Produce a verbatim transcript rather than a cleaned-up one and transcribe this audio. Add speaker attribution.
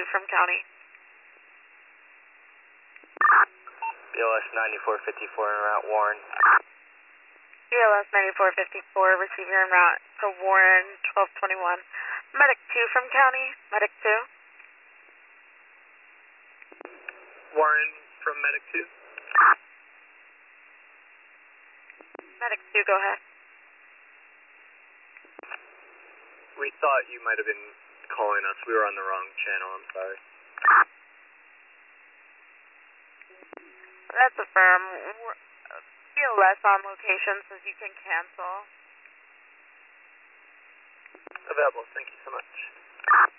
Speaker 1: from county.
Speaker 2: B L S ninety-four fifty-four en route Warren.
Speaker 1: B L S ninety-four fifty-four, receiving en route to Warren, twelve twenty-one. Medic two from county, Medic two.
Speaker 2: Warren from Medic two.
Speaker 1: Medic two, go ahead.
Speaker 2: We thought you might have been calling us. We were on the wrong channel, I'm sorry.
Speaker 1: That's affirm. B L S on location says you can cancel.
Speaker 2: Available, thank you so much.